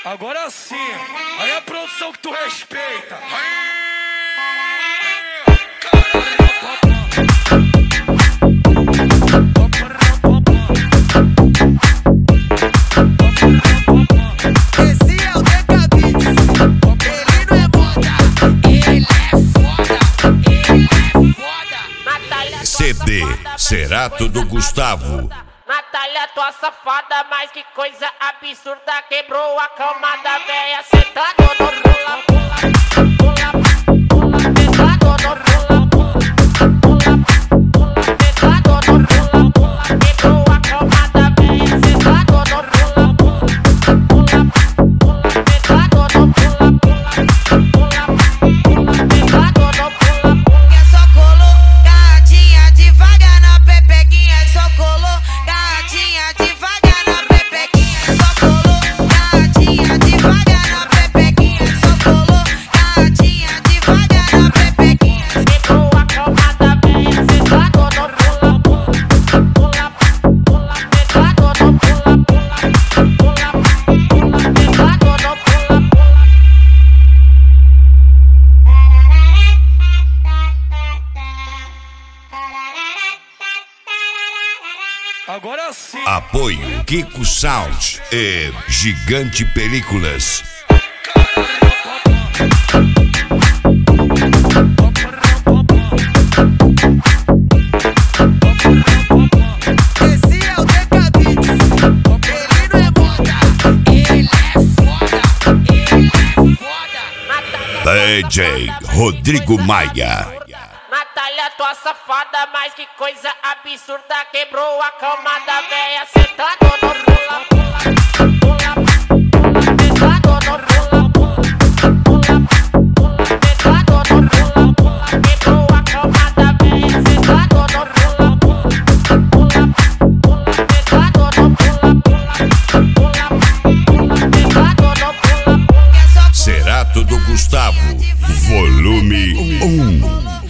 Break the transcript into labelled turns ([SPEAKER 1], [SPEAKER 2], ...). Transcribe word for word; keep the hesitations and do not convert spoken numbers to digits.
[SPEAKER 1] Agora sim, aí é a produção que tu respeita.
[SPEAKER 2] Esse é o Deca Beats, ele não é moda, ele é foda, ele é foda.
[SPEAKER 3] C D Cerato do Gustavo.
[SPEAKER 4] Natália, tua safada, mas que coisa absurda. Quebrou a cama da véia, sentado no pula, pula, pula, pula, sentado no pula, pula, pula, sentado no pula, pula. Quebrou a cama da véia, sentado no pula, pula, pula, pula, sentado no pula, pula, pula, sentado no pula, pula.
[SPEAKER 2] Que só colou, gatinha devagar na pepequinha, só colou. Gatinha devagar na pepequinha, só colou. Gatinha devagar na pepequinha, só colou. Gatinha devagar na pepequinha.
[SPEAKER 4] Quebrou a cama da véia, sentado no pula, pula, pula, pula, sentado no pula, pula, pula, pula, sentado no pula, pula.
[SPEAKER 1] Agora sim.
[SPEAKER 3] Apoio Kiko Sound e Gigante Películas.
[SPEAKER 2] Esse é o Deca Beats, ele não é moda, ele é foda, ele é foda.
[SPEAKER 3] D J Rodrigo Maia.
[SPEAKER 4] Natália, tua safada, mas que coisa absurda. Quebrou a cama da véia, sentado no pula, pula, pula, pula, sentado no pula, pula, pula, sentado no pula, pula. Quebrou a cama da véia, sentado no pula, pula, pula, pula, sentado no pula, pula, pula, sentado no pula, pula.
[SPEAKER 3] Cerato do Gustavo, volume um.